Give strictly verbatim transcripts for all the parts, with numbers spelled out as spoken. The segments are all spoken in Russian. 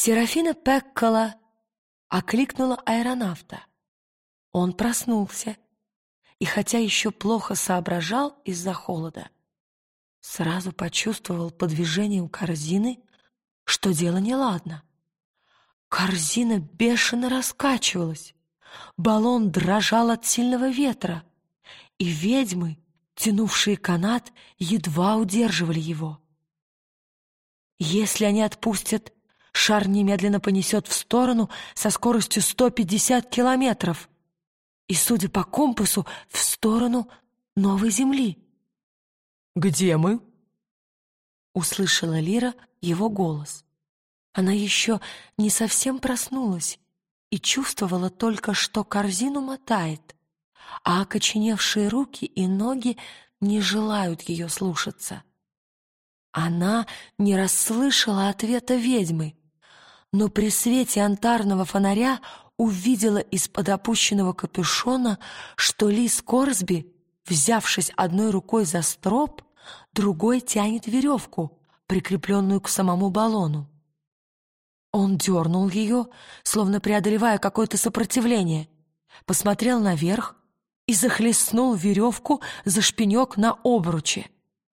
Серафина Пеккола окликнула аэронавта. Он проснулся, и хотя еще плохо соображал из-за холода, сразу почувствовал по движению корзины, что дело неладно. Корзина бешено раскачивалась, баллон дрожал от сильного ветра, и ведьмы, тянувшие канат, едва удерживали его. Если они отпустят, шар немедленно понесет в сторону со скоростью сто пятьдесят километров и, судя по компасу, в сторону новой земли. «Где мы?» — услышала Лира его голос. Она еще не совсем проснулась и чувствовала только, что корзину мотает, а окоченевшие руки и ноги не желают ее слушаться. Она не расслышала ответа ведьмы, но при свете янтарного фонаря увидела из-под опущенного капюшона, что лис Корсби, взявшись одной рукой за строп, другой тянет веревку, прикрепленную к самому баллону. Он дернул ее, словно преодолевая какое-то сопротивление, посмотрел наверх и захлестнул веревку за шпинек на обруче.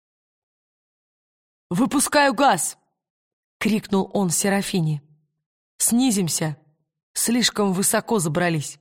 «Выпускаю газ!» — крикнул он Серафине. «Снизимся! Слишком высоко забрались!»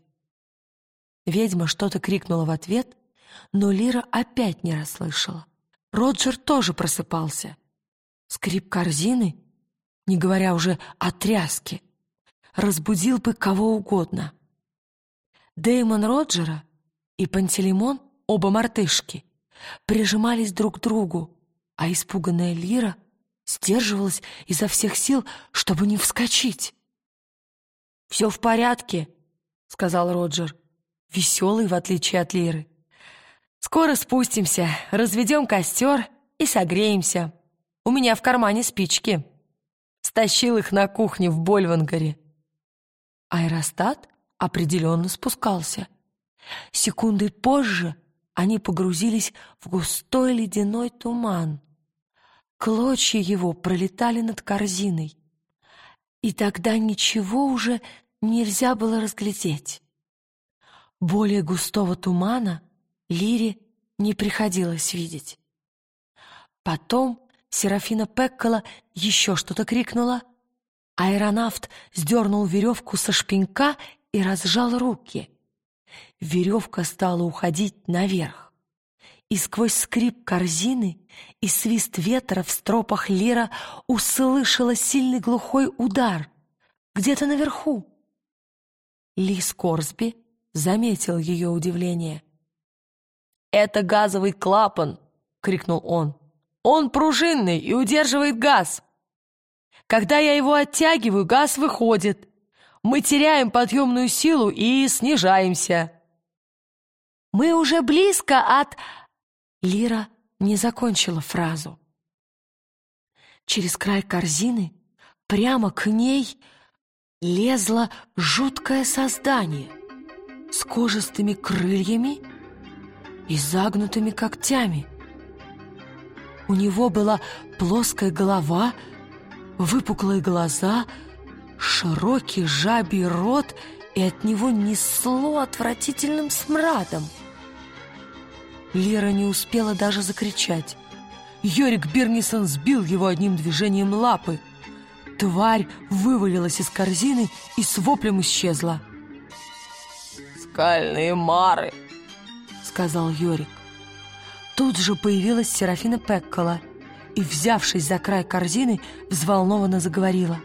Ведьма что-то крикнула в ответ, но Лира опять не расслышала. Роджер тоже просыпался. Скрип корзины, не говоря уже о тряске, разбудил бы кого угодно. Дэймон Роджера и Пантелеймон, оба мартышки, прижимались друг к другу, а испуганная Лира сдерживалась изо всех сил, чтобы не вскочить. «Все в порядке», — сказал Роджер, веселый, в отличие от Лиры. «Скоро спустимся, разведем костер и согреемся. У меня в кармане спички. Стащил их на кухне в Больвангаре». Аэростат определенно спускался. Секундой позже они погрузились в густой ледяной туман. Клочья его пролетали над корзиной, и тогда ничего уже нельзя было разглядеть. Более густого тумана Лире не приходилось видеть. Потом Серафина Пеккола еще что-то крикнула. Аэронавт сдернул веревку со шпинька и разжал руки. Веревка стала уходить наверх, и сквозь скрип корзины и свист ветра в стропах Лира услышала сильный глухой удар где-то наверху. Лис Корсби заметил ее удивление. «Это газовый клапан!» — крикнул он. «Он пружинный и удерживает газ. Когда я его оттягиваю, газ выходит. Мы теряем подъемную силу и снижаемся». «Мы уже близко от...» Лира не закончила фразу. Через край корзины прямо к ней лезло жуткое создание с кожистыми крыльями и загнутыми когтями. У него была плоская голова, выпуклые глаза, широкий жабий рот, и от него несло отвратительным смрадом. Лира не успела даже закричать. Йорик Бирнисон сбил его одним движением лапы. Тварь вывалилась из корзины и с воплем исчезла. «Скальные мары!» — сказал Йорик. Тут же появилась Серафина Пеккола и, взявшись за край корзины, взволнованно заговорила.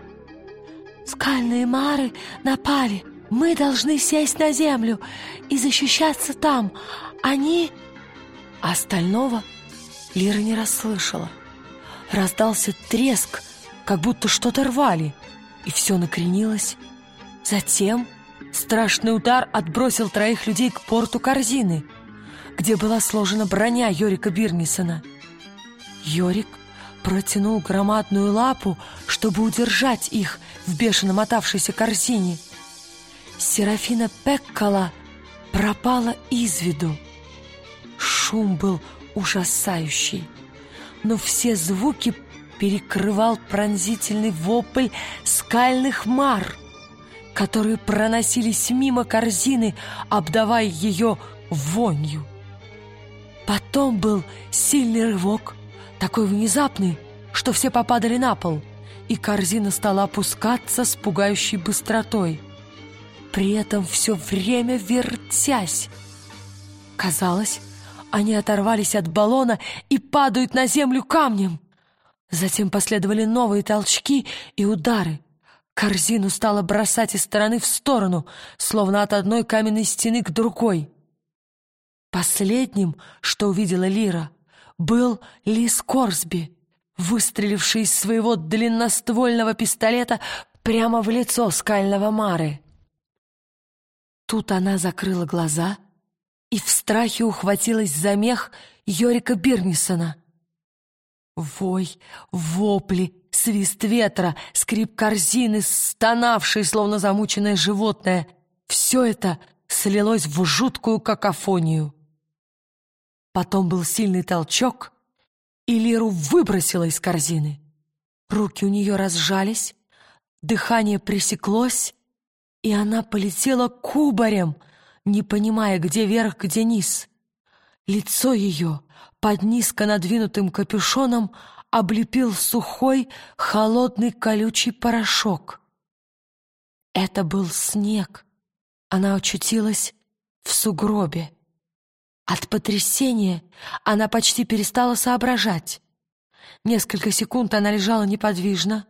«Скальные мары напали. Мы должны сесть на землю и защищаться там. Они...» Остального Лира не расслышала. Раздался треск, как будто что-то рвали, и все накренилось. Затем страшный удар отбросил троих людей к порту корзины, где была сложена броня Йорика Бирнисона. Йорик протянул громадную лапу, чтобы удержать их в бешено мотавшейся корзине. Серафина Пеккола пропала из виду. Шум был ужасающий, но все звуки перекрывал пронзительный вопль скальных мар, которые проносились мимо корзины, обдавая ее вонью. Потом был сильный рывок, такой внезапный, что все попадали на пол, и корзина стала опускаться с пугающей быстротой, при этом все время вертясь. Казалось, они оторвались от баллона и падают на землю камнем. Затем последовали новые толчки и удары. Корзину стало бросать из стороны в сторону, словно от одной каменной стены к другой. Последним, что увидела Лира, был Ли Скорсби, выстреливший из своего длинноствольного пистолета прямо в лицо скального Мары. Тут она закрыла глаза и в страхе ухватилась за мех Йорика Бирнисона. Вой, вопли, свист ветра, скрип корзины, стонавший, словно замученное животное — все это слилось в жуткую какофонию. Потом был сильный толчок, и Лиру выбросило из корзины. Руки у нее разжались, дыхание пресеклось, и она полетела кубарем, не понимая, где верх, где низ. Лицо ее под низко надвинутым капюшоном облепил сухой, холодный, колючий порошок. Это был снег. Она очутилась в сугробе. От потрясения она почти перестала соображать. Несколько секунд она лежала неподвижно.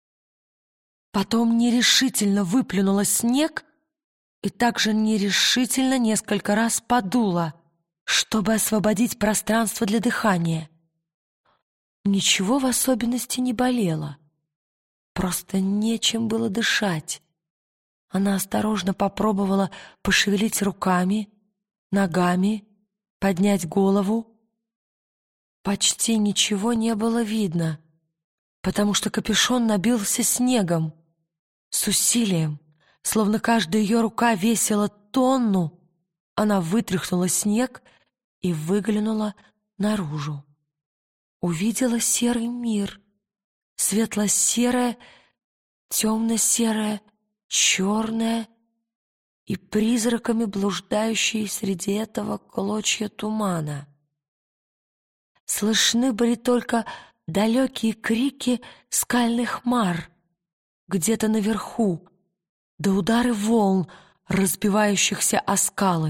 Потом нерешительно выплюнула снег и также нерешительно несколько раз подула, чтобы освободить пространство для дыхания. Ничего в особенности не болело. Просто нечем было дышать. Она осторожно попробовала пошевелить руками, ногами, поднять голову. Почти ничего не было видно, потому что капюшон набился снегом. С усилием, словно каждая ее рука весила тонну, она вытряхнула снег и выглянула наружу. Увидела серый мир, светло-серое, темно-серое, черное и призраками блуждающие среди этого клочья тумана. Слышны были только далекие крики скальных мар где-то наверху, да удары волн, разбивающихся о скалы.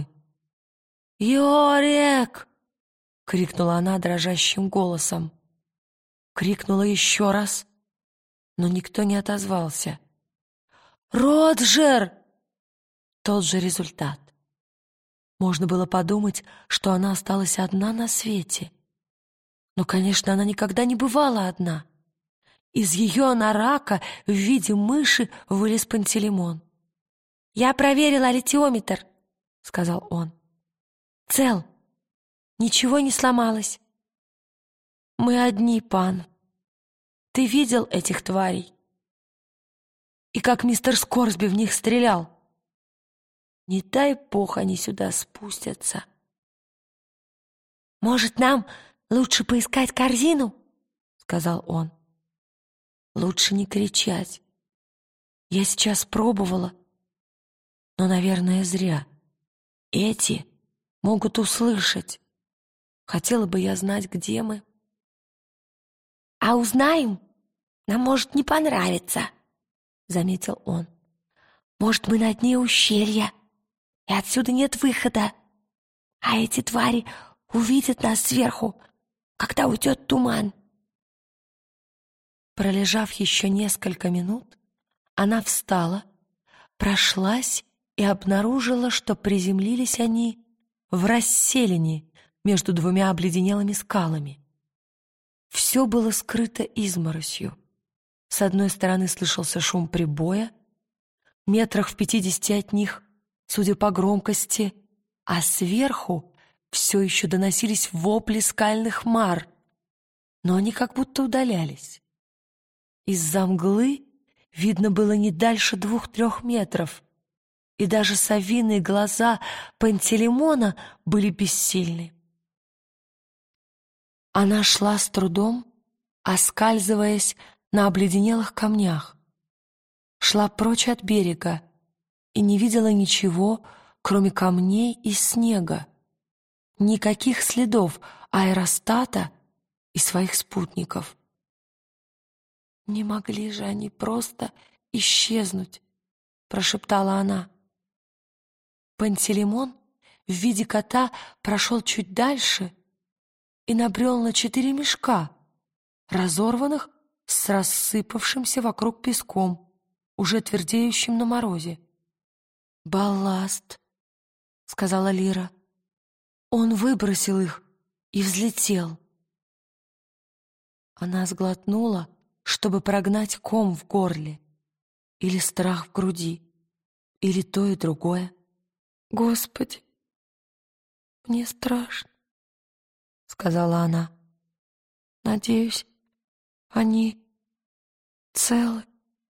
«Йорик!» — крикнула она дрожащим голосом. Крикнула еще раз, но никто не отозвался. «Роджер!» Тот же результат. Можно было подумать, что она осталась одна на свете. Но, конечно, она никогда не бывала одна. Из ее анарака в виде мыши вылез Пантелеймон. «Я проверила литиометр», — сказал он. «Цел. Ничего не сломалось. Мы одни, пан. Ты видел этих тварей? И как мистер Скорсби в них стрелял? Не дай бог они сюда спустятся. Может, нам лучше поискать корзину?» — сказал он. «Лучше не кричать. Я сейчас пробовала, но, наверное, зря. Эти могут услышать. Хотела бы я знать, где мы». «А узнаем, нам может не понравиться», — заметил он. «Может, мы на дне ущелья, и отсюда нет выхода, а эти твари увидят нас сверху, когда уйдет туман». Пролежав еще несколько минут, она встала, прошлась и обнаружила, что приземлились они в расселине между двумя обледенелыми скалами. Все было скрыто изморосью. С одной стороны слышался шум прибоя, метрах в пятидесяти от них, судя по громкости, а сверху все еще доносились вопли скальных мар, но они как будто удалялись. Из-за мглы видно было не дальше двух-трех метров, и даже совиные глаза Пантелеймона были бессильны. Она шла с трудом, оскальзываясь на обледенелых камнях. Шла прочь от берега и не видела ничего, кроме камней и снега. Никаких следов аэростата и своих спутников. «Не могли же они просто исчезнуть», — прошептала она. Пантелеймон в виде кота прошел чуть дальше и набрел на четыре мешка, разорванных с рассыпавшимся вокруг песком, уже твердеющим на морозе. «Балласт», — сказала Лира. Он выбросил их и взлетел. Она сглотнула, чтобы прогнать ком в горле, или страх в груди, или то и другое. «Господи, мне страшно», — сказала она. «Надеюсь, они целы».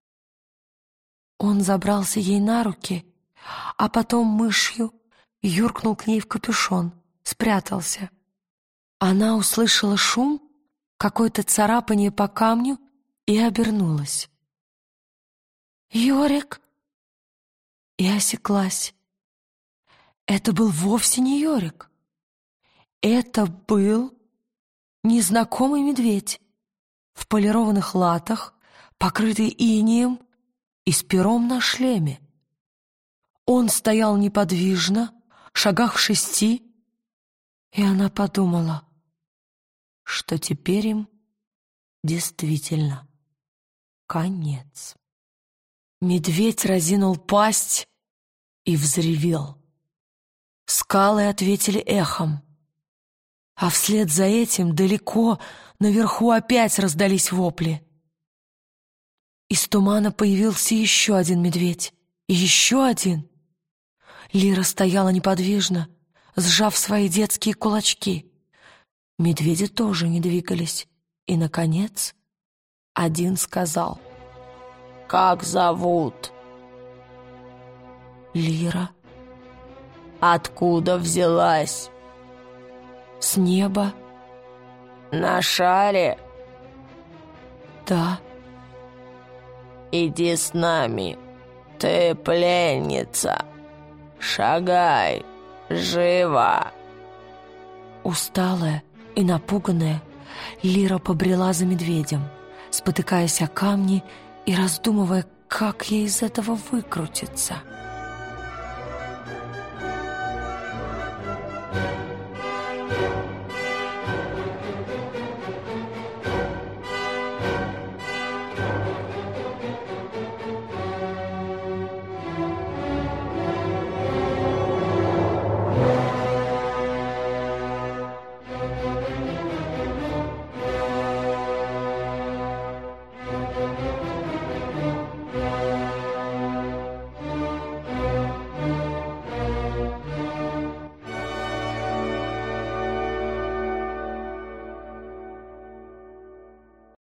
Он забрался ей на руки, а потом мышью юркнул к ней в капюшон, спрятался. Она услышала шум, какое-то царапание по камню и обернулась. «Йорик!» И осеклась. Это был вовсе не Йорик. Это был незнакомый медведь в полированных латах, покрытый инеем и с пером на шлеме. Он стоял неподвижно, в шагах в шести, и она подумала, что теперь им действительно конец. Медведь разинул пасть и взревел. Скалы ответили эхом, а вслед за этим далеко наверху опять раздались вопли. Из тумана появился еще один медведь, и еще один. Лира стояла неподвижно, сжав свои детские кулачки. Медведи тоже не двигались, и, наконец, один сказал: «Как зовут?» «Лира». «Откуда взялась?» «С неба». «На шаре?» «Да». «Иди с нами, ты пленница. Шагай, живо!» Усталая и напуганная, Лира побрела за медведем, спотыкаясь о камни и раздумывая, как ей из этого выкрутиться.